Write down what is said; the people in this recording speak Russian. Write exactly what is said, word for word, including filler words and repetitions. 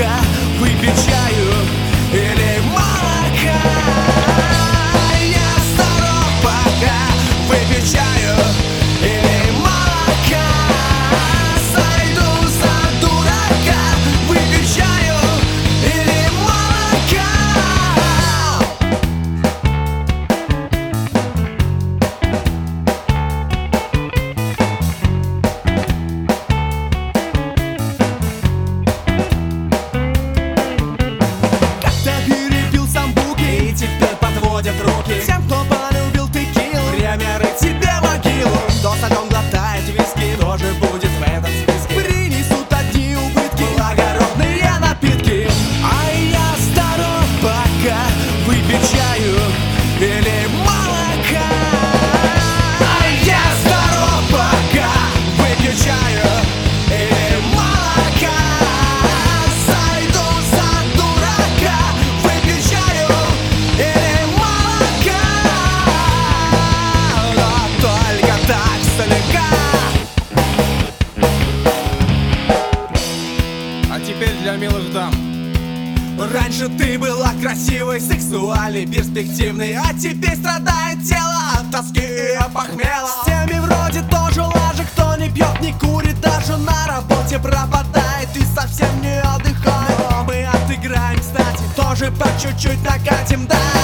пока выпить чаю или молока. Я здоров, пока выпить чаю или молока. Сойду за дурака, выпить чаю или молока. Как-то перепил самбуки и теперь подводят руки всем, кто полюбил текилу. Время рыть себе могилу. Кто садом глотает виски, тоже будет в этом списке. Принесут одни убытки благородные напитки. А я здоров, пока выпить чаю или молока. А я здоров, пока выпью чаю или молока. Сойду за дурака, выпью чаю или молока. Но только так слегка. А теперь для милых дам. Раньше ты была красивой, сексуальной, перспективной, а теперь страдает тело от тоски и опохмела. С теми вроде тоже лажа, кто не пьет, не курит, даже на работе пропадает и совсем не отдыхает. Но мы отыграем, кстати, тоже по чуть-чуть накатим, да.